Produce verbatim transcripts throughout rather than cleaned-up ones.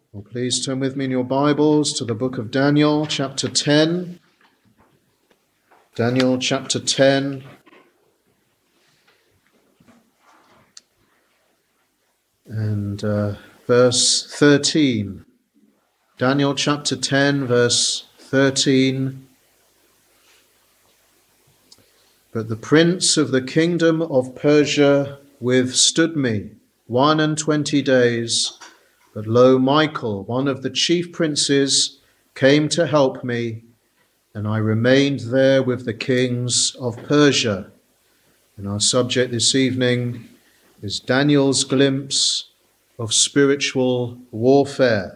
Well, please turn with me in your Bibles to the book of Daniel, chapter ten. Daniel, chapter ten. And uh, verse thirteen. Daniel, chapter ten, verse thirteen. But the prince of the kingdom of Persia withstood me one and twenty days. But lo, Michael, one of the chief princes, came to help me, and I remained there with the kings of Persia. And our subject this evening is Daniel's glimpse of spiritual warfare.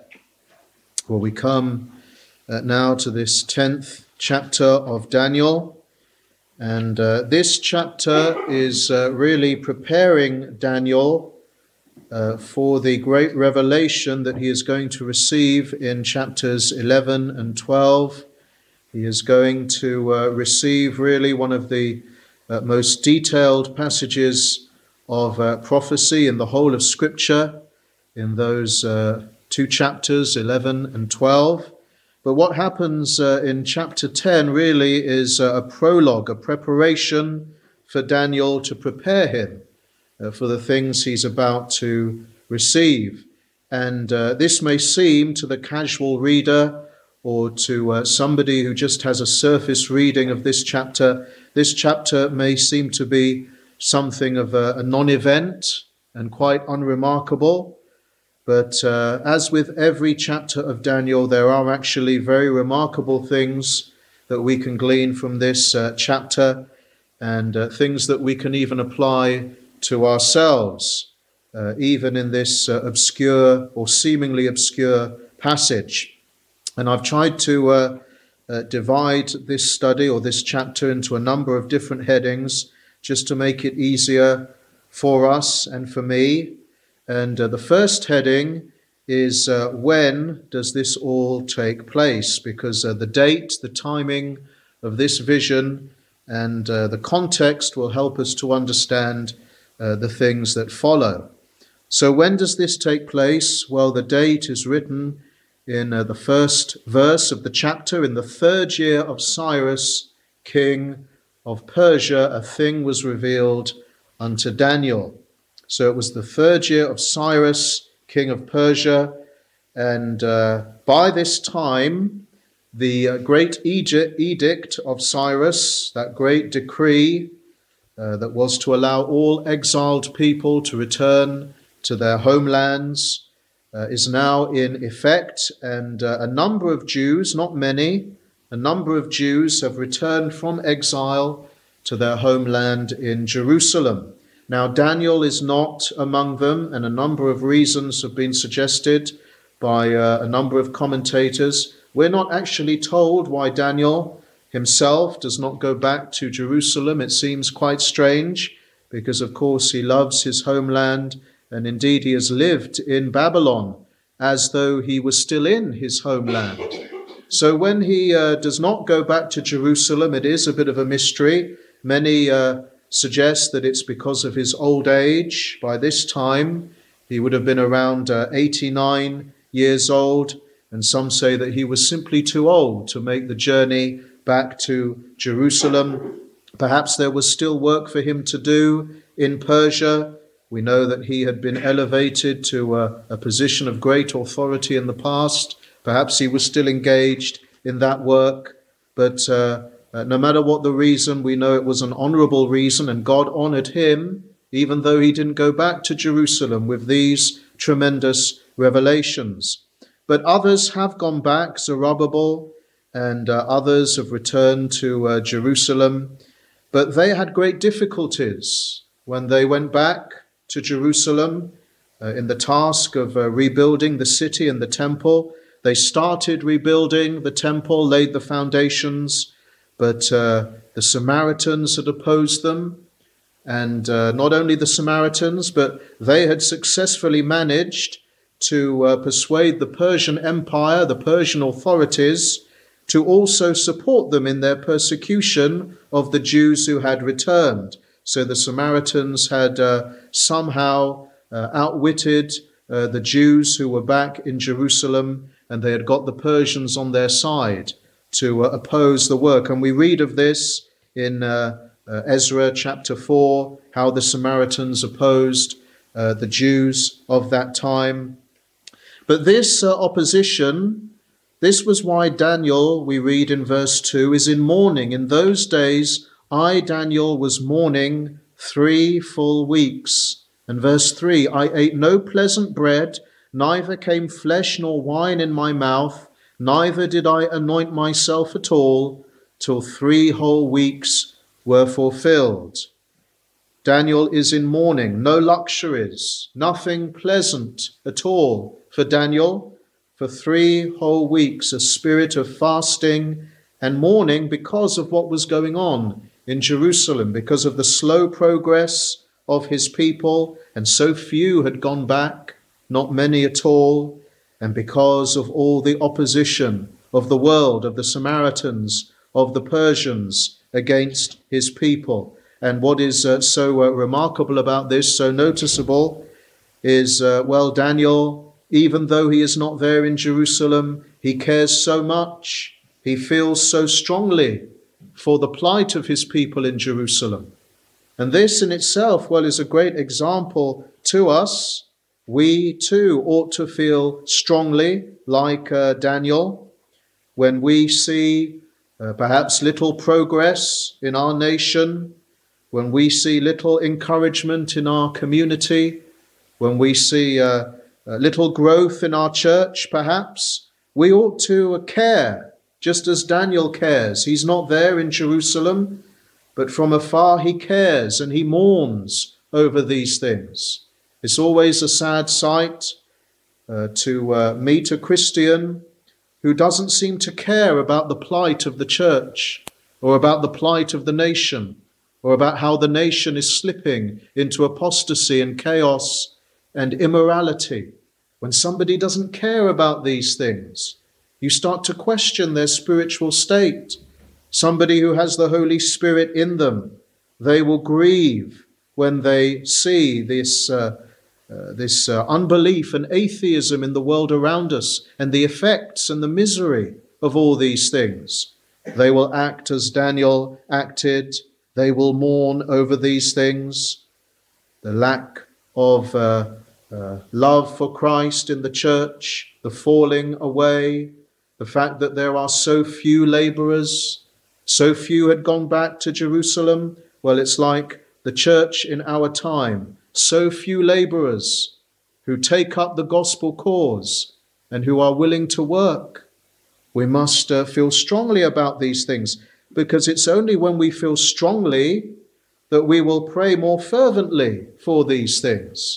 Well, we come uh, now to this tenth chapter of Daniel, and uh, this chapter is uh, really preparing Daniel Uh, for the great revelation that he is going to receive in chapters eleven and twelve. He is going to uh, receive really one of the uh, most detailed passages of uh, prophecy in the whole of Scripture in those uh, two chapters, eleven and twelve. But what happens uh, in chapter ten really is uh, a prologue, a preparation for Daniel to prepare him Uh, for the things he's about to receive. And uh, this may seem to the casual reader or to uh, somebody who just has a surface reading of this chapter, this chapter may seem to be something of a, a non-event and quite unremarkable. But uh, as with every chapter of Daniel, there are actually very remarkable things that we can glean from this uh, chapter, and uh, things that we can even apply to ourselves, uh, even in this uh, obscure or seemingly obscure passage. And I've tried to uh, uh, divide this study or this chapter into a number of different headings just to make it easier for us and for me. And uh, the first heading is uh, when does this all take place? Because uh, the date, the timing of this vision and uh, the context will help us to understand Uh, the things that follow. So when does this take place? Well, the date is written in uh, the first verse of the chapter. In the third year of Cyrus, king of Persia, a thing was revealed unto Daniel. So it was the third year of Cyrus, king of Persia, and uh, by this time, the uh, great edict of Cyrus, that great decree, Uh, that was to allow all exiled people to return to their homelands, uh, is now in effect, and uh, a number of Jews, not many, a number of Jews have returned from exile to their homeland in Jerusalem. Now, Daniel is not among them, and a number of reasons have been suggested by uh, a number of commentators. We're not actually told why Daniel himself does not go back to Jerusalem. It seems quite strange because, of course, he loves his homeland, and indeed he has lived in Babylon as though he was still in his homeland. So when he uh, does not go back to Jerusalem, it is a bit of a mystery. Many uh, suggest that it's because of his old age. By this time, he would have been around uh, eighty-nine years old, and some say that he was simply too old to make the journey back to Jerusalem. Perhaps there was still work for him to do in Persia. We know that he had been elevated to a, a position of great authority in the past. Perhaps he was still engaged in that work. But uh, uh, no matter what the reason, we know it was an honorable reason, and God honored him, even though he didn't go back to Jerusalem with these tremendous revelations. But others have gone back, Zerubbabel, and uh, others have returned to uh, Jerusalem. But they had great difficulties when they went back to Jerusalem uh, in the task of uh, rebuilding the city and the temple. They started rebuilding the temple, laid the foundations, but uh, the Samaritans had opposed them. And uh, not only the Samaritans, but they had successfully managed to uh, persuade the Persian Empire, the Persian authorities, to also support them in their persecution of the Jews who had returned. So the Samaritans had uh, somehow uh, outwitted uh, the Jews who were back in Jerusalem, and they had got the Persians on their side to uh, oppose the work. And we read of this in uh, uh, Ezra chapter four, how the Samaritans opposed uh, the Jews of that time. But this uh, opposition, this was why Daniel, we read in verse two, is in mourning. In those days, I, Daniel, was mourning three full weeks. And verse three, I ate no pleasant bread, neither came flesh nor wine in my mouth, neither did I anoint myself at all, till three whole weeks were fulfilled. Daniel is in mourning, no luxuries, nothing pleasant at all for Daniel. For three whole weeks, a spirit of fasting and mourning because of what was going on in Jerusalem, because of the slow progress of his people, and so few had gone back, not many at all, and because of all the opposition of the world, of the Samaritans, of the Persians against his people. And what is uh, so uh, remarkable about this, so noticeable, is, uh, well, Daniel, even though he is not there in Jerusalem, he cares so much, he feels so strongly for the plight of his people in Jerusalem. And this in itself, well, is a great example to us. We too ought to feel strongly like uh, Daniel when we see uh, perhaps little progress in our nation, when we see little encouragement in our community, when we see uh, uh, little growth in our church, perhaps. We ought to care, just as Daniel cares. He's not there in Jerusalem, but from afar he cares and he mourns over these things. It's always a sad sight uh, to uh, meet a Christian who doesn't seem to care about the plight of the church, or about the plight of the nation, or about how the nation is slipping into apostasy and chaos and immorality. When somebody doesn't care about these things, you start to question their spiritual state. Somebody who has the Holy Spirit in them, they will grieve when they see this uh, uh, this uh, unbelief and atheism in the world around us, and the effects and the misery of all these things. They will act as Daniel acted. They will mourn over these things. The lack of uh, uh, love for Christ in the church, the falling away, the fact that there are so few laborers, so few had gone back to Jerusalem. Well, it's like the church in our time. So few laborers who take up the gospel cause and who are willing to work. We must uh, feel strongly about these things, because it's only when we feel strongly that we will pray more fervently for these things,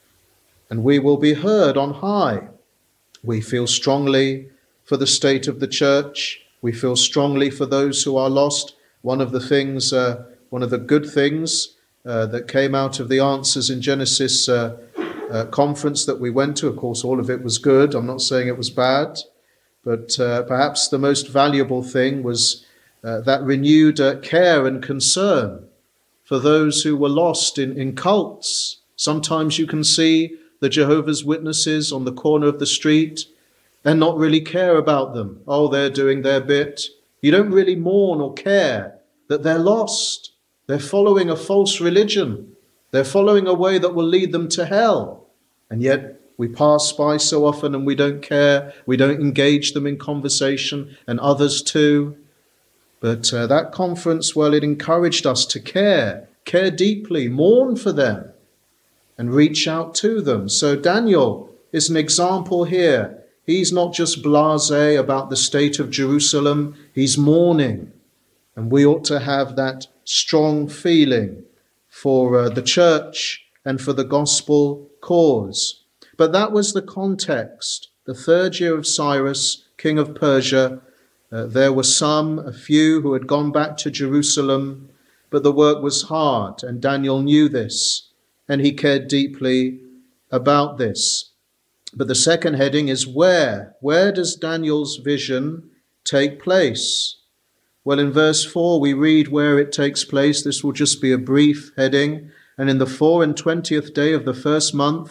and we will be heard on high. We feel strongly for the state of the church. We feel strongly for those who are lost. One of the things, uh, one of the good things uh, that came out of the Answers in Genesis uh, uh, conference that we went to, of course, all of it was good. I'm not saying it was bad, but uh, perhaps the most valuable thing was uh, that renewed uh, care and concern for those who were lost in, in cults. Sometimes you can see the Jehovah's Witnesses on the corner of the street and not really care about them. Oh, they're doing their bit. You don't really mourn or care that they're lost. They're following a false religion. They're following a way that will lead them to hell. And yet we pass by so often and we don't care. We don't engage them in conversation, and others too. But uh, that conference, well, it encouraged us to care, care deeply, mourn for them, and reach out to them. So Daniel is an example here. He's not just blasé about the state of Jerusalem. He's mourning. And we ought to have that strong feeling for uh, the church and for the gospel cause. But that was the context. The third year of Cyrus, king of Persia, uh, there were some, a few, who had gone back to Jerusalem, but the work was hard, and Daniel knew this, and he cared deeply about this. But the second heading is where? Where does Daniel's vision take place? Well, in verse four, we read where it takes place. This will just be a brief heading. And in the four and twentieth day of the first month,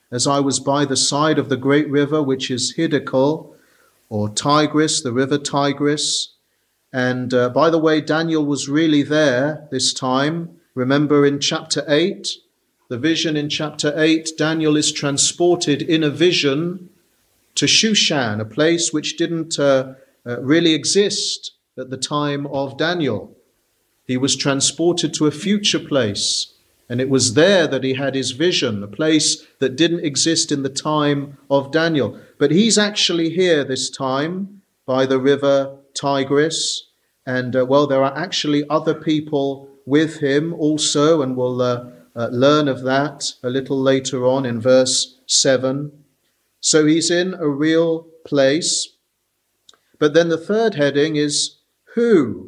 as I was by the side of the great river, which is Hiddekel, or Tigris, the river Tigris. And uh, by the way, Daniel was really there this time. Remember in chapter eight, the vision in chapter eight, Daniel is transported in a vision to Shushan, a place which didn't uh, uh, really exist at the time of Daniel. He was transported to a future place, and it was there that he had his vision, a place that didn't exist in the time of Daniel. But he's actually here this time by the river Tigris, and uh, well, there are actually other people with him also, and we'll uh, uh, learn of that a little later on in verse seven. So he's in a real place. But then the third heading is who?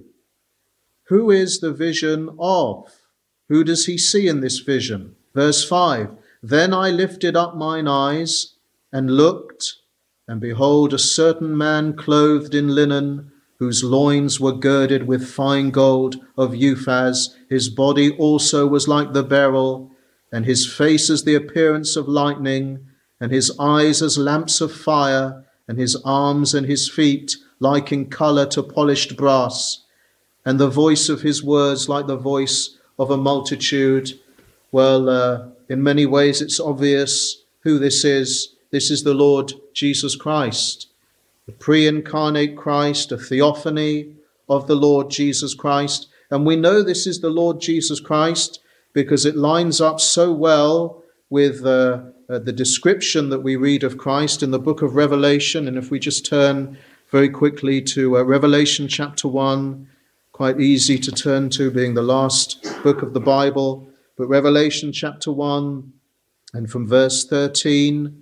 Who is the vision of? Who does he see in this vision? Verse five, then I lifted up mine eyes and looked, and behold, a certain man clothed in linen, whose loins were girded with fine gold of Uphaz. His body also was like the beryl, and his face as the appearance of lightning, and his eyes as lamps of fire, and his arms and his feet like in colour to polished brass, and the voice of his words like the voice of a multitude. Well, uh, in many ways it's obvious who this is. This is the Lord Jesus Christ, the pre-incarnate Christ, a theophany of the Lord Jesus Christ. And we know this is the Lord Jesus Christ because it lines up so well with uh, uh, the description that we read of Christ in the book of Revelation. And if we just turn very quickly to uh, Revelation chapter one, quite easy to turn to, being the last book of the Bible. But Revelation chapter one, and from verse thirteen,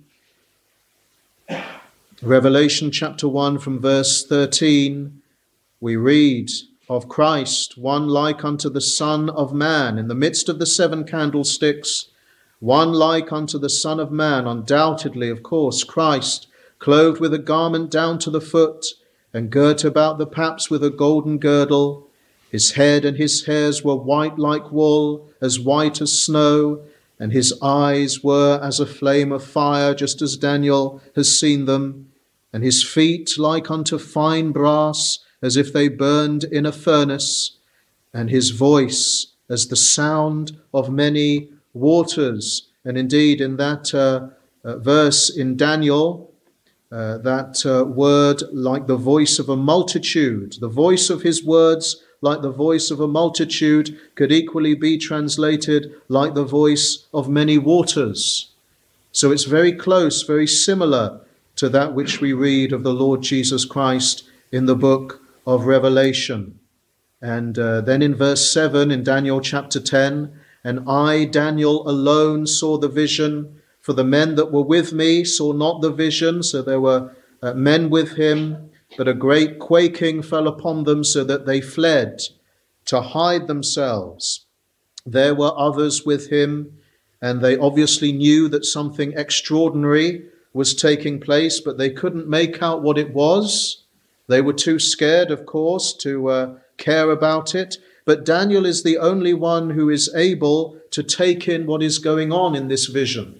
Revelation chapter one from verse thirteen, we read of Christ, one like unto the Son of Man, in the midst of the seven candlesticks, one like unto the Son of Man, undoubtedly, of course, Christ, clothed with a garment down to the foot, and girt about the paps with a golden girdle. His head and his hairs were white like wool, as white as snow, and his eyes were as a flame of fire, just as Daniel has seen them, and his feet like unto fine brass, as if they burned in a furnace, and his voice as the sound of many waters. And indeed, in that uh, uh, verse in Daniel, uh, that uh, word like the voice of a multitude, the voice of his words like the voice of a multitude, could equally be translated like the voice of many waters. So it's very close, very similar to that which we read of the Lord Jesus Christ in the book of Revelation. And uh, then in verse seven in Daniel chapter ten, and I, Daniel, alone saw the vision, for the men that were with me saw not the vision. So there were uh, men with him, but a great quaking fell upon them, so that they fled to hide themselves. There were others with him, and they obviously knew that something extraordinary was taking place, but they couldn't make out what it was. They were too scared, of course, to uh, care about it. But Daniel is the only one who is able to take in what is going on in this vision,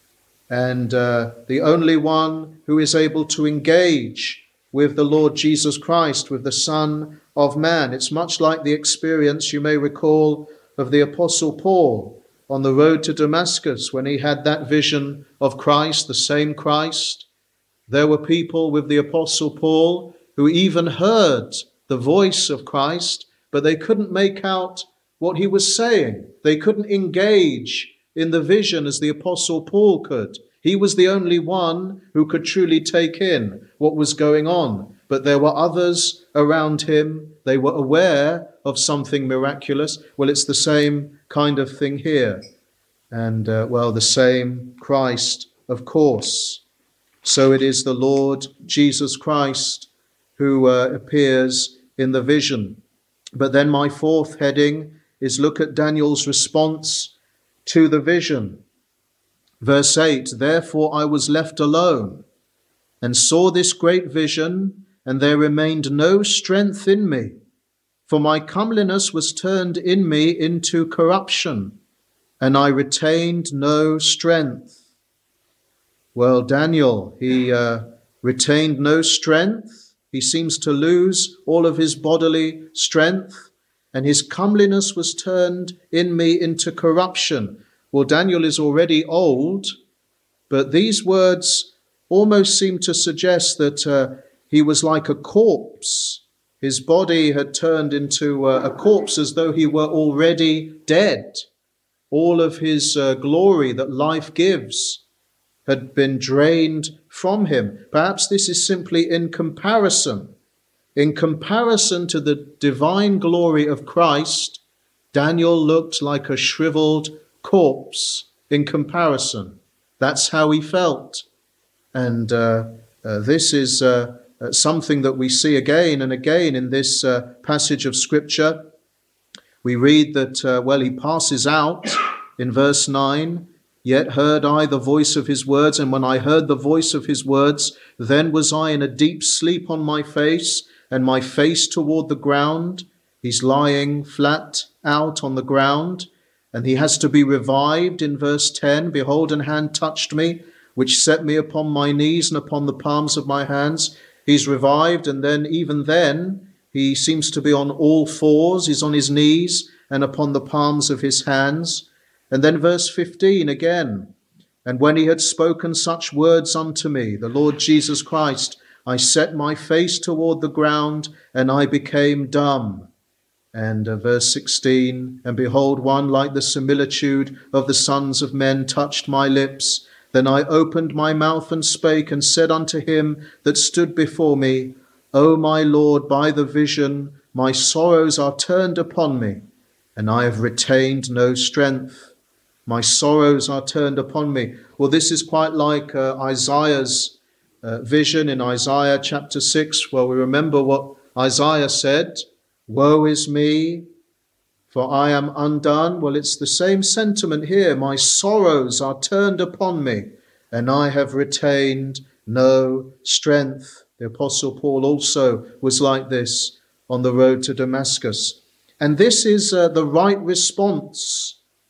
and uh, the only one who is able to engage with the Lord Jesus Christ, with the Son of Man. It's much like the experience, you may recall, of the Apostle Paul on the road to Damascus, when he had that vision of Christ, the same Christ. There were people with the Apostle Paul who even heard the voice of Christ, but they couldn't make out what he was saying. They couldn't engage in the vision as the Apostle Paul could. He was the only one who could truly take in what was going on. But there were others around him. They were aware of something miraculous. Well, it's the same kind of thing here. And, uh, well, the same Christ, of course. So it is the Lord Jesus Christ who uh, appears in the vision. But then my fourth heading is look at Daniel's response to the vision. Verse eight, therefore I was left alone and saw this great vision, and there remained no strength in me, for my comeliness was turned in me into corruption, and I retained no strength. Well, Daniel, he uh, retained no strength. He seems to lose all of his bodily strength, and his comeliness was turned in me into corruption. Well, Daniel is already old, but these words almost seem to suggest that uh, he was like a corpse. His body had turned into uh, a corpse as though he were already dead. All of his uh, glory that life gives had been drained from him. Perhaps this is simply in comparison. In comparison to the divine glory of Christ, Daniel looked like a shriveled corpse in comparison. That's how he felt. And uh, uh, this is uh, uh, something that we see again and again in this uh, passage of Scripture. We read that, uh, well, he passes out in verse nine. Yet heard I the voice of his words, and when I heard the voice of his words, then was I in a deep sleep on my face, and my face toward the ground. He's lying flat out on the ground, and he has to be revived in verse ten. Behold, an hand touched me, which set me upon my knees and upon the palms of my hands. He's revived, and then even then, he seems to be on all fours. He's on his knees and upon the palms of his hands. And then verse fifteen again, and when he had spoken such words unto me, the Lord Jesus Christ, I set my face toward the ground, and I became dumb. And uh, verse sixteen, and behold, one like the similitude of the sons of men touched my lips. Then I opened my mouth and spake, and said unto him that stood before me, O my Lord, by the vision my sorrows are turned upon me, and I have retained no strength. My sorrows are turned upon me. Well, this is quite like uh, Isaiah's uh, vision in Isaiah chapter six. Well, we remember what Isaiah said, woe is me, for I am undone. Well, it's the same sentiment here. My sorrows are turned upon me, and I have retained no strength. The Apostle Paul also was like this on the road to Damascus. And this is uh, the right response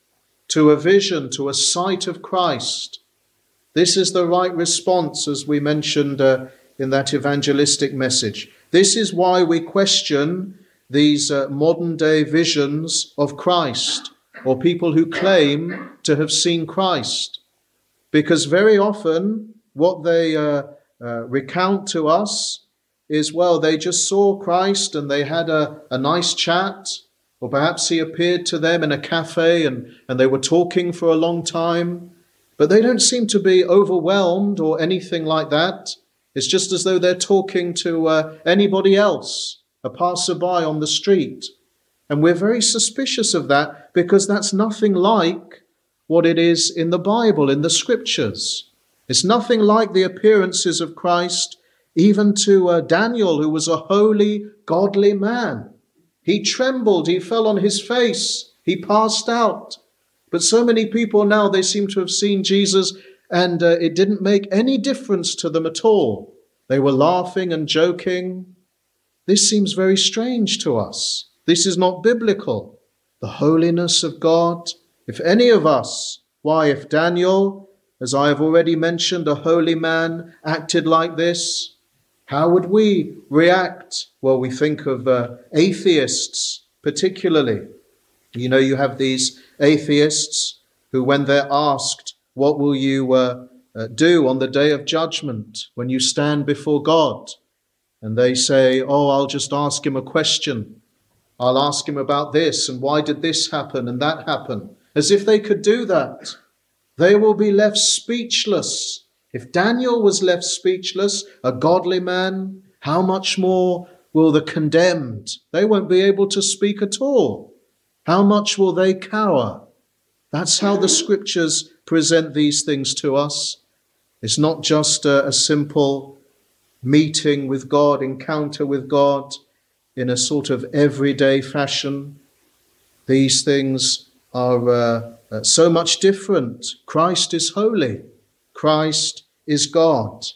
to a vision, to a sight of Christ. This is the right response, as we mentioned uh, in that evangelistic message. This is why we question these uh, modern day visions of Christ, or people who claim to have seen Christ. Because very often what they uh, uh, recount to us is, well, they just saw Christ and they had a, a nice chat, or perhaps he appeared to them in a cafe and, and they were talking for a long time, but they don't seem to be overwhelmed or anything like that. It's just as though they're talking to uh, anybody else, a passerby on the street. And we're very suspicious of that, because that's nothing like what it is in the Bible, in the Scriptures. It's nothing like the appearances of Christ, even to uh, Daniel, who was a holy, godly man. He trembled, he fell on his face, he passed out. But so many people now, they seem to have seen Jesus, and uh, it didn't make any difference to them at all. They were laughing and joking. This seems very strange to us. This is not biblical. The holiness of God. If any of us, why, if Daniel, as I have already mentioned, a holy man, acted like this, how would we react? Well, we think of uh, atheists particularly. You know, you have these atheists who, when they're asked, what will you uh, uh, do on the day of judgment when you stand before God? And they say, oh, I'll just ask him a question. I'll ask him about this, and why did this happen and that happen? As if they could do that. They will be left speechless. If Daniel was left speechless, a godly man, how much more will the condemned? They won't be able to speak at all. How much will they cower? That's how the Scriptures present these things to us. It's not just a, a simple meeting with God, encounter with God in a sort of everyday fashion. These things are uh, uh, so much different. Christ is holy. Christ is God.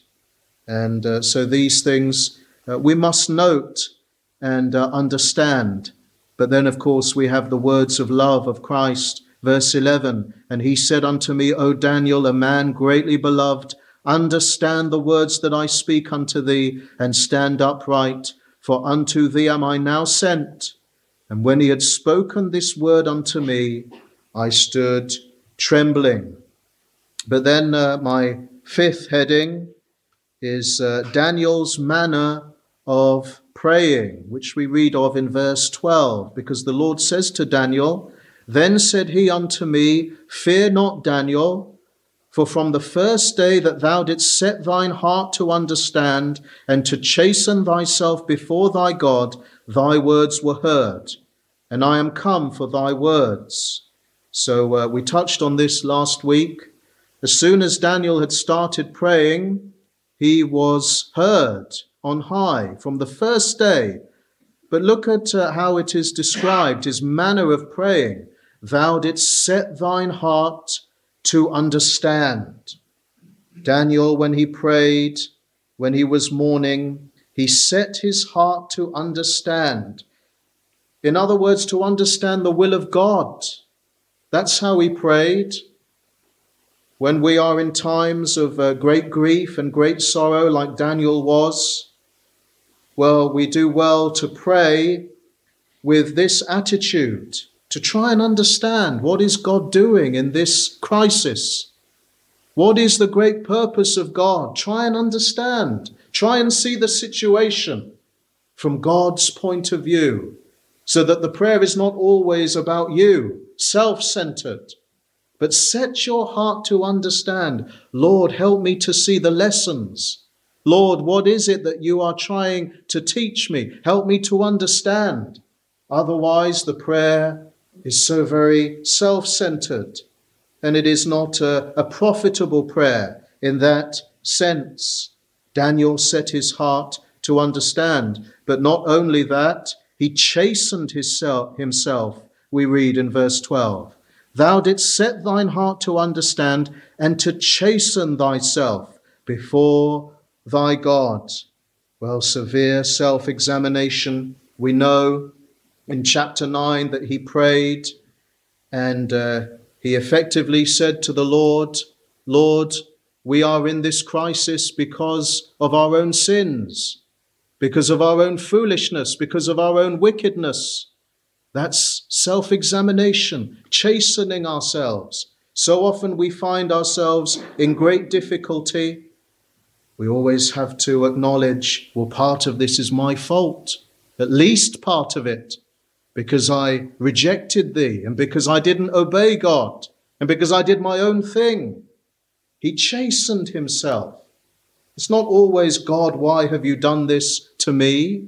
And uh, so these things uh, we must note and uh, understand. But then, of course, we have the words of love of Christ, verse eleven. And he said unto me, O Daniel, a man greatly beloved understand the words that I speak unto thee, and stand upright, for unto thee am I now sent. And when he had spoken this word unto me, I stood trembling. But then uh, my fifth heading is uh, Daniel's manner of praying, which we read of in verse twelve, because the Lord says to Daniel, Then said he unto me, Fear not, Daniel, for from the first day that thou didst set thine heart to understand and to chasten thyself before thy God, thy words were heard, and I am come for thy words. So uh, we touched on this last week. As soon as Daniel had started praying, he was heard on high from the first day. But look at uh, how it is described, his manner of praying. Thou didst set thine heart to understand. Daniel, when he prayed, when he was mourning, he set his heart to understand. In other words, to understand the will of God. That's how he prayed. When we are in times of uh, great grief and great sorrow, like Daniel was, well, we do well to pray with this attitude, to try and understand what is God doing in this crisis. What is the great purpose of God? Try and understand. Try and see the situation from God's point of view, so that the prayer is not always about you, self-centered, but set your heart to understand. Lord, help me to see the lessons. Lord, what is it that you are trying to teach me? Help me to understand. Otherwise, the prayer is so very self-centered, and it is not a, a profitable prayer in that sense. Daniel set his heart to understand, but not only that, he chastened himself, himself, we read in verse twelve. Thou didst set thine heart to understand and to chasten thyself before thy God. Well, severe self-examination. We know in chapter nine that he prayed and uh, he effectively said to the Lord, Lord, we are in this crisis because of our own sins, because of our own foolishness, because of our own wickedness. That's self-examination, chastening ourselves. So often we find ourselves in great difficulty. We always have to acknowledge, well, part of this is my fault, at least part of it, because I rejected thee and because I didn't obey God and because I did my own thing. He chastened himself. It's not always, God, why have you done this to me?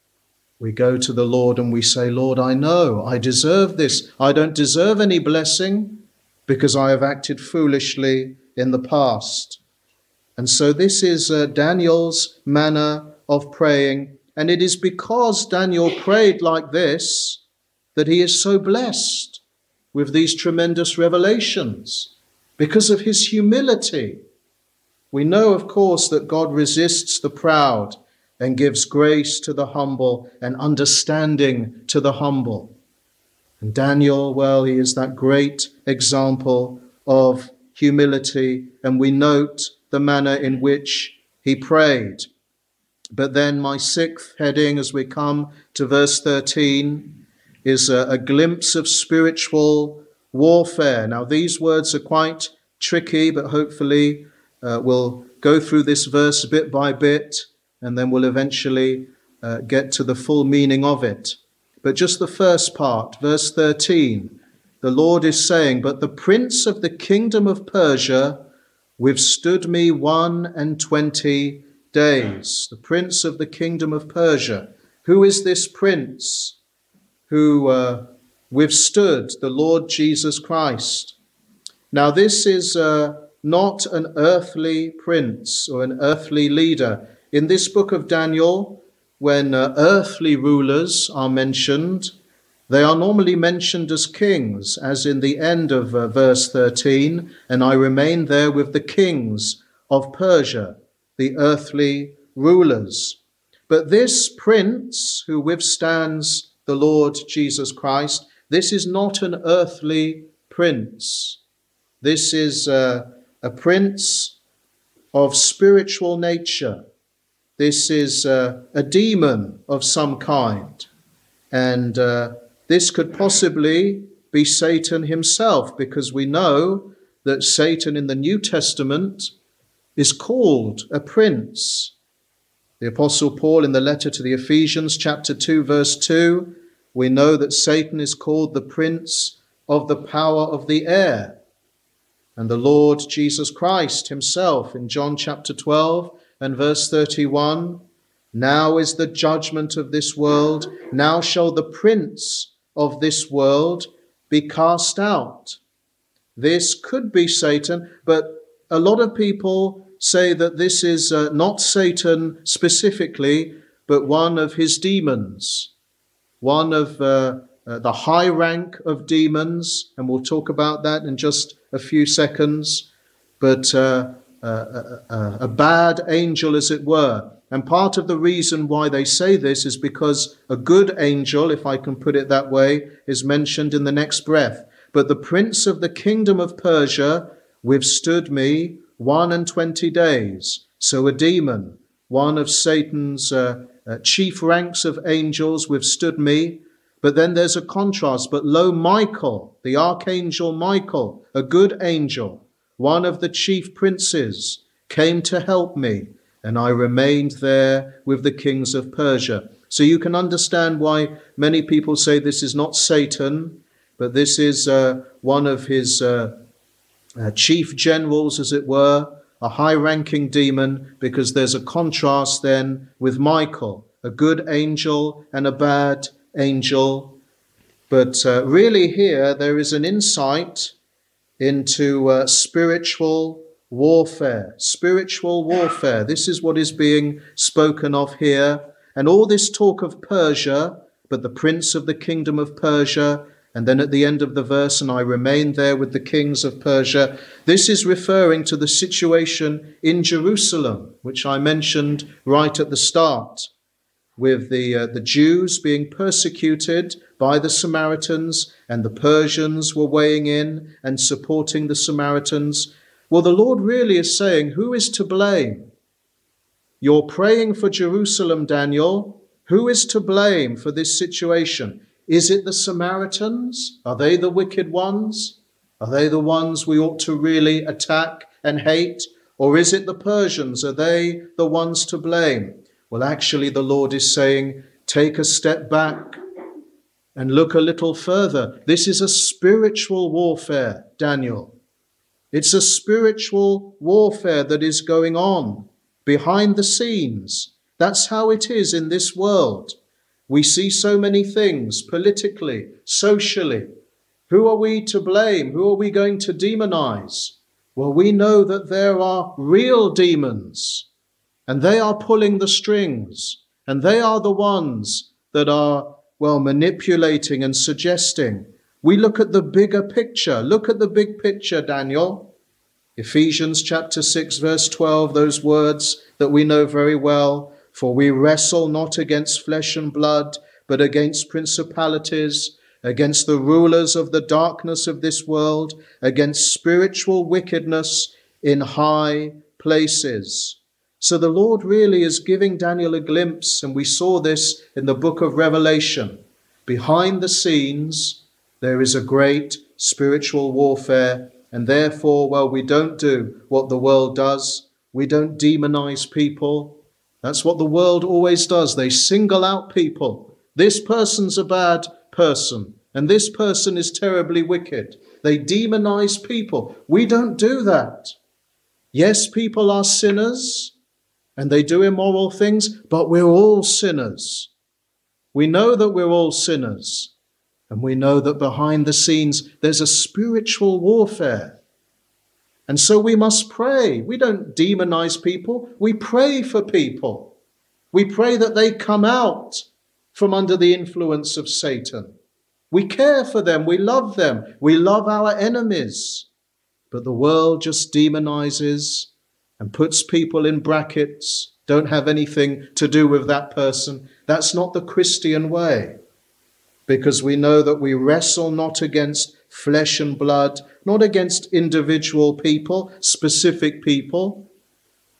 We go to the Lord and we say, Lord, I know I deserve this. I don't deserve any blessing because I have acted foolishly in the past. And so this is uh, Daniel's manner of praying. And it is because Daniel prayed like this that he is so blessed with these tremendous revelations, because of his humility. We know, of course, that God resists the proud and gives grace to the humble and understanding to the humble. And Daniel, well, he is that great example of humility, and we note the manner in which he prayed. But then my sixth heading, as we come to verse thirteen, is a, a glimpse of spiritual warfare. Now, these words are quite tricky, but hopefully uh, we'll go through this verse bit by bit, and then we'll eventually uh, get to the full meaning of it. But just the first part, verse thirteen, the Lord is saying, But the prince of the kingdom of Persia withstood me one and twenty days. The prince of the kingdom of Persia. Who is this prince who uh, withstood the Lord Jesus Christ? Now, this is uh, not an earthly prince or an earthly leader. In this book of Daniel, when uh, earthly rulers are mentioned, they are normally mentioned as kings, as in the end of uh, verse thirteen, and I remain there with the kings of Persia, the earthly rulers. But this prince who withstands the Lord Jesus Christ, this is not an earthly prince. This is uh, a prince of spiritual nature. This is uh, a demon of some kind. And uh, this could possibly be Satan himself, because we know that Satan in the New Testament is called a prince. The Apostle Paul in the letter to the Ephesians, chapter two, verse two, we know that Satan is called the prince of the power of the air. And the Lord Jesus Christ himself in John chapter twelve and verse thirty-one, now is the judgment of this world, now shall the prince of this world be cast out. This could be Satan, but a lot of people say that this is uh, not Satan specifically, but one of his demons, one of uh, uh, the high rank of demons, and we'll talk about that in just a few seconds, but uh, uh, uh, a bad angel, as it were. And part of the reason why they say this is because a good angel, if I can put it that way, is mentioned in the next breath. But the prince of the kingdom of Persia withstood me one and twenty days. So a demon, one of Satan's uh, uh, chief ranks of angels, withstood me. But then there's a contrast. But lo, Michael, the archangel Michael, a good angel, one of the chief princes, came to help me, and I remained there with the kings of Persia. So you can understand why many people say this is not Satan, but this is uh, one of his uh, uh, chief generals, as it were, a high-ranking demon, because there's a contrast then with Michael, a good angel and a bad angel. But uh, really here there is an insight into uh, spiritual warfare. Spiritual warfare. This is what is being spoken of here. And all this talk of Persia, but the prince of the kingdom of Persia, and then at the end of the verse, and I remained there with the kings of Persia. This is referring to the situation in Jerusalem, which I mentioned right at the start, with the, uh, the Jews being persecuted by the Samaritans, and the Persians were weighing in and supporting the Samaritans. Well, the Lord really is saying, who is to blame? You're praying for Jerusalem, Daniel. Who is to blame for this situation? Is it the Samaritans? Are they the wicked ones? Are they the ones we ought to really attack and hate? Or is it the Persians? Are they the ones to blame? Well, actually, the Lord is saying, take a step back and look a little further. This is a spiritual warfare, Daniel. It's a spiritual warfare that is going on behind the scenes. That's how it is in this world. We see so many things politically, socially. Who are we to blame? Who are we going to demonize? Well, we know that there are real demons, and they are pulling the strings, and they are the ones that are, well, manipulating and suggesting. We look at the bigger picture. Look at the big picture, Daniel. Ephesians chapter six, verse twelve, those words that we know very well. For we wrestle not against flesh and blood, but against principalities, against the rulers of the darkness of this world, against spiritual wickedness in high places. So the Lord really is giving Daniel a glimpse, and we saw this in the book of Revelation. Behind the scenes, there is a great spiritual warfare, and therefore, well, we don't do what the world does. We don't demonize people. That's what the world always does. They single out people. This person's a bad person, and this person is terribly wicked. They demonize people. We don't do that. Yes, people are sinners, and they do immoral things, but we're all sinners. We know that we're all sinners, and we know that behind the scenes there's a spiritual warfare. And so we must pray. We don't demonize people. We pray for people. We pray that they come out from under the influence of Satan. We care for them. We love them. We love our enemies. But the world just demonizes and puts people in brackets. Don't have anything to do with that person. That's not the Christian way. Because we know that we wrestle not against flesh and blood, not against individual people, specific people,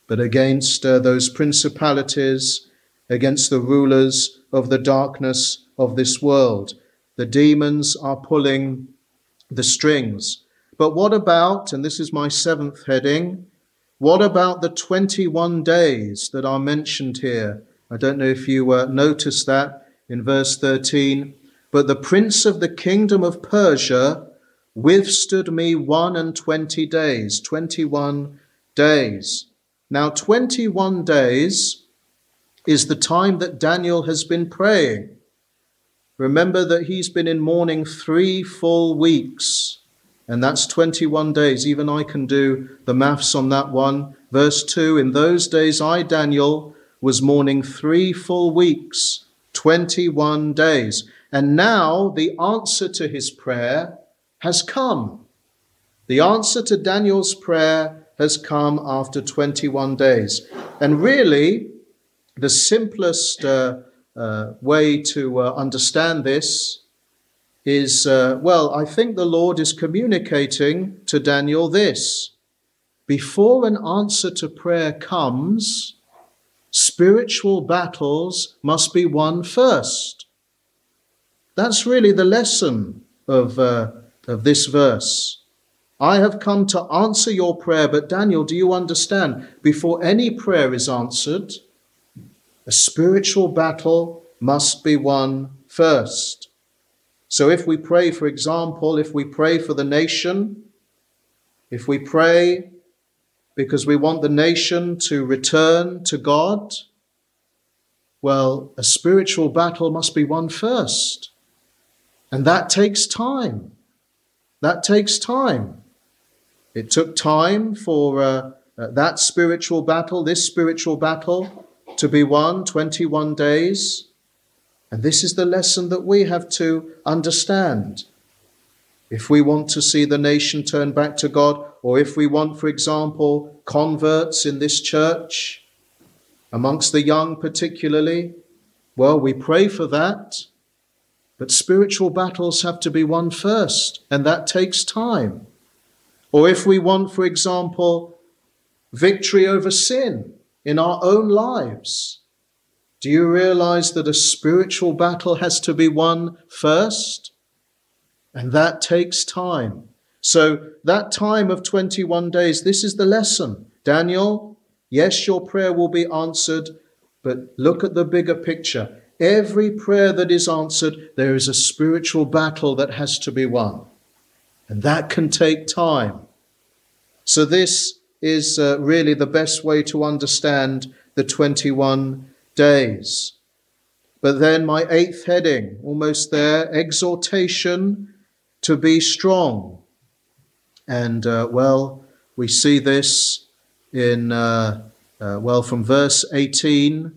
but against uh, those principalities, against the rulers of the darkness of this world. The demons are pulling the strings. But what about, and this is my seventh heading, what about the twenty-one days that are mentioned here? I don't know if you uh, noticed that in verse thirteen. But the prince of the kingdom of Persia withstood me one and twenty days, twenty-one days. Now, twenty-one days is the time that Daniel has been praying. Remember that he's been in mourning three full weeks, and that's twenty-one days. Even I can do the maths on that one. Verse two, in those days I, Daniel, was mourning three full weeks, twenty-one days. And now the answer to his prayer has come. The answer to Daniel's prayer has come after twenty-one days. And really, the simplest uh, uh, way to uh, understand this is, uh, well, I think the Lord is communicating to Daniel this. Before an answer to prayer comes, spiritual battles must be won first. That's really the lesson of, uh, of this verse. I have come to answer your prayer, but Daniel, do you understand? Before any prayer is answered, a spiritual battle must be won first. So if we pray, for example, if we pray for the nation, if we pray because we want the nation to return to God, well, a spiritual battle must be won first. And that takes time. That takes time. It took time for uh, uh, that spiritual battle, this spiritual battle, to be won, twenty-one days. And this is the lesson that we have to understand. If we want to see the nation turn back to God, or if we want, for example, converts in this church, amongst the young particularly, well, we pray for that. But spiritual battles have to be won first, and that takes time. Or if we want, for example, victory over sin in our own lives, do you realize that a spiritual battle has to be won first? And that takes time. So that time of twenty-one days, this is the lesson. Daniel, yes, your prayer will be answered, but look at the bigger picture. Every prayer that is answered, there is a spiritual battle that has to be won. And that can take time. So this is uh, really the best way to understand the twenty-one days. But then my eighth heading, almost there, exhortation to be strong. And, uh, well, we see this in, uh, uh, well, from verse eighteen.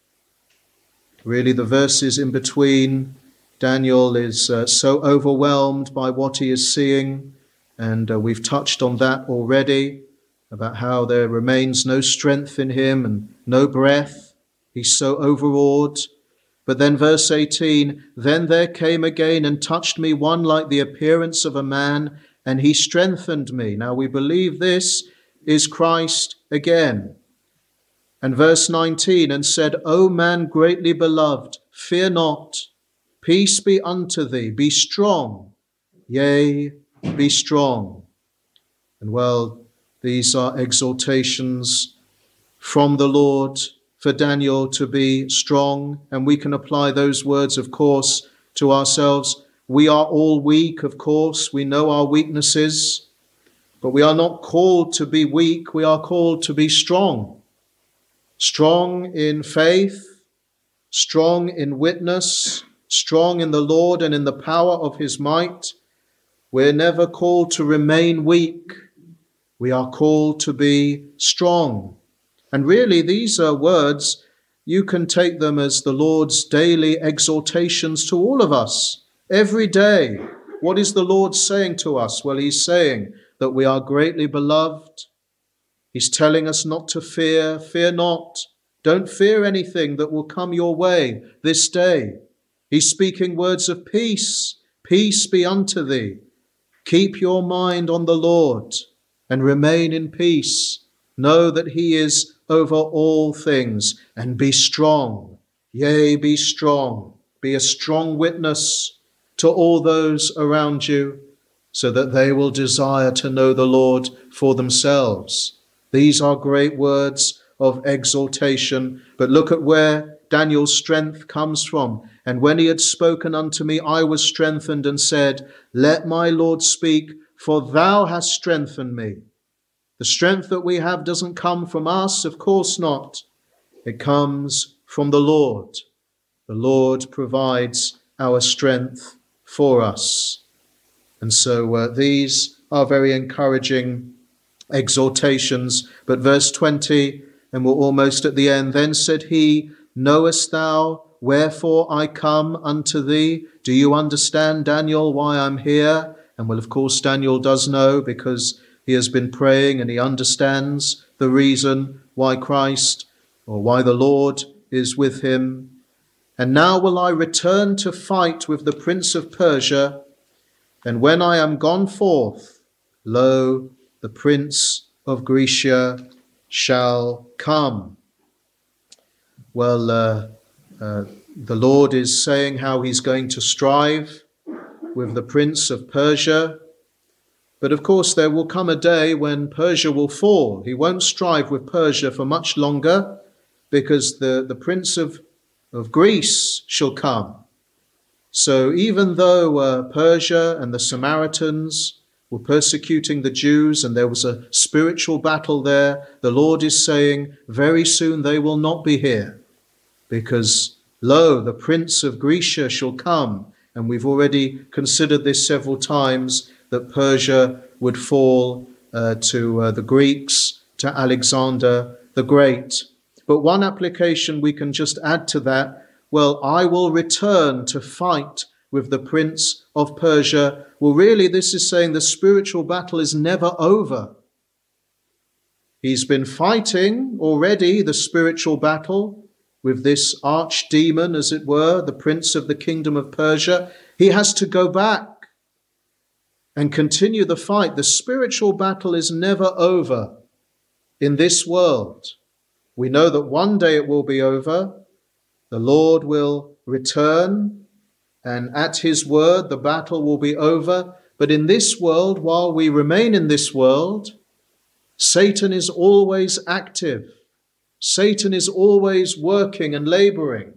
Really, the verses in between, Daniel is uh, so overwhelmed by what he is seeing, and uh, we've touched on that already, about how there remains no strength in him and no breath. He's so overawed. But then verse eighteen, then there came again and touched me one like the appearance of a man, and he strengthened me. Now we believe this is Christ again. And verse nineteen, and said, O man greatly beloved, fear not, peace be unto thee, be strong, yea, be strong. And well, these are exhortations from the Lord for Daniel to be strong, and we can apply those words, of course, to ourselves. We are all weak, of course, we know our weaknesses, but we are not called to be weak, we are called to be strong. Strong in faith, strong in witness, strong in the Lord and in the power of his might. We're never called to remain weak. We are called to be strong. And really, these are words, you can take them as the Lord's daily exhortations to all of us. Every day, what is the Lord saying to us? Well, he's saying that we are greatly beloved. He's telling us not to fear. Fear not. Don't fear anything that will come your way this day. He's speaking words of peace. Peace be unto thee. Keep your mind on the Lord and remain in peace. Know that he is over all things, and be strong. Yea, be strong. Be a strong witness to all those around you, so that they will desire to know the Lord for themselves. These are great words of exhortation. But look at where Daniel's strength comes from. And when he had spoken unto me, I was strengthened, and said, Let my Lord speak, for thou hast strengthened me. The strength that we have doesn't come from us, of course not. It comes from the Lord. The Lord provides our strength for us. And so uh, these are very encouraging exhortations. But verse twenty, and we're almost at the end. Then said he, Knowest thou wherefore I come unto thee? Do you understand, Daniel, why I'm here? And well, of course, Daniel does know, because he has been praying and he understands the reason why Christ, or why the Lord, is with him. And now will I return to fight with the prince of Persia. And when I am gone forth, lo, the prince of Grecia shall come. Well, uh, uh, the Lord is saying how he's going to strive with the prince of Persia. But of course, there will come a day when Persia will fall. He won't strive with Persia for much longer, because the, the prince of, of Greece shall come. So even though uh, Persia and the Samaritans were persecuting the Jews, and there was a spiritual battle there, the Lord is saying very soon they will not be here, because lo, the prince of Grecia shall come. And we've already considered this several times, that Persia would fall uh, to uh, the Greeks, to Alexander the Great. But one application we can just add to that, well, I will return to fight with the prince of Persia. Well, really, this is saying the spiritual battle is never over. He's been fighting already the spiritual battle with this archdemon, as it were, the prince of the kingdom of Persia. He has to go back and continue the fight. The spiritual battle is never over in this world. We know that one day it will be over. The Lord will return, and at his word, the battle will be over. But in this world, while we remain in this world, Satan is always active. Satan is always working and laboring.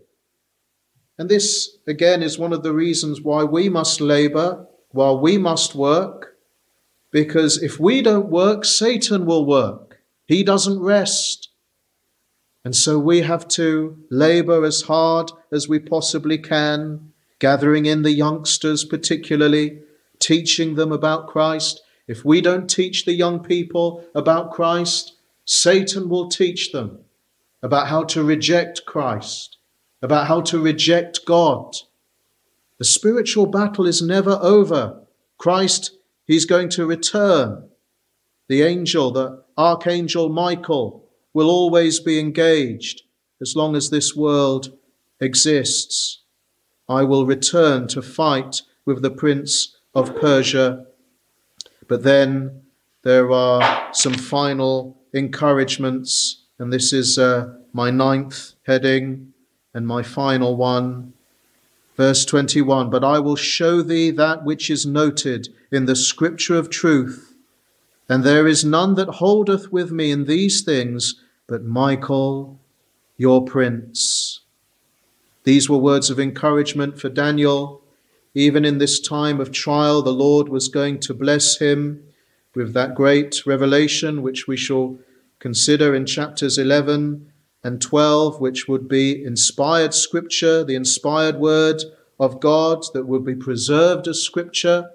And this, again, is one of the reasons why we must labor, while we must work, because if we don't work, Satan will work. He doesn't rest. And so we have to labor as hard as we possibly can, gathering in the youngsters particularly, teaching them about Christ. If we don't teach the young people about Christ, Satan will teach them about how to reject Christ, about how to reject God. The spiritual battle is never over. Christ, he's going to return. The angel, the archangel Michael, will always be engaged as long as this world exists. I will return to fight with the prince of Persia. But then there are some final encouragements, and this is uh, my ninth heading and my final one. Verse twenty-one, but I will show thee that which is noted in the scripture of truth, and there is none that holdeth with me in these things, but Michael, your prince. These were words of encouragement for Daniel. Even in this time of trial, the Lord was going to bless him with that great revelation, which we shall consider in chapters eleven and twelve, which would be inspired scripture, the inspired word of God that would be preserved as scripture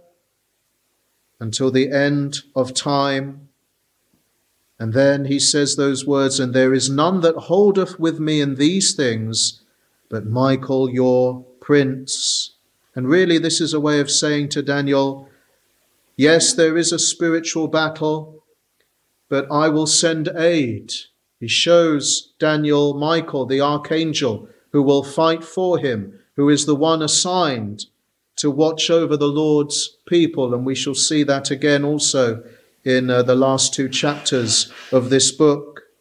until the end of time. And then he says those words, and there is none that holdeth with me in these things, but Michael, your prince. And really, this is a way of saying to Daniel, yes, there is a spiritual battle, but I will send aid. He shows Daniel Michael, the archangel, who will fight for him, who is the one assigned to watch over the Lord's people. And we shall see that again also in uh, the last two chapters of this book.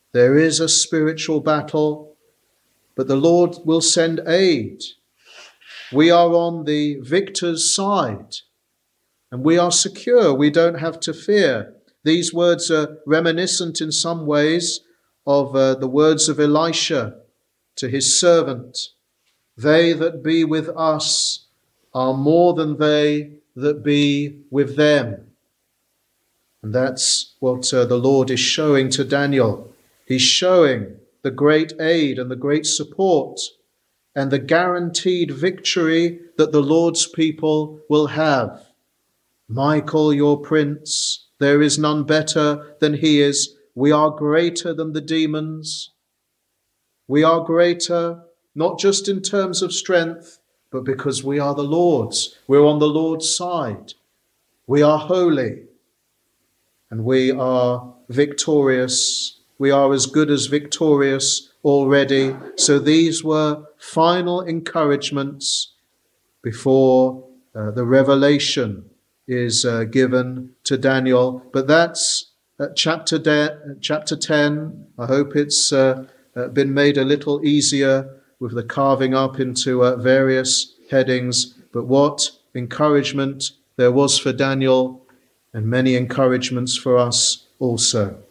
There is a spiritual battle, but the Lord will send aid. We are on the victor's side, and we are secure. We don't have to fear. These words are reminiscent in some ways of uh, the words of Elisha to his servant. They that be with us are more than they that be with them. And that's what uh, the Lord is showing to Daniel. He's showing the great aid and the great support and the guaranteed victory that the Lord's people will have. Michael, your prince, there is none better than he is. We are greater than the demons. We are greater, not just in terms of strength, but because we are the Lord's. We're on the Lord's side. We are holy, and we are victorious. We are as good as victorious already. So these were final encouragements before uh, the revelation is uh, given to Daniel. But that's uh, chapter, de- chapter ten. I hope it's uh, uh, been made a little easier with the carving up into uh, various headings. But what encouragement there was for Daniel, and many encouragements for us also.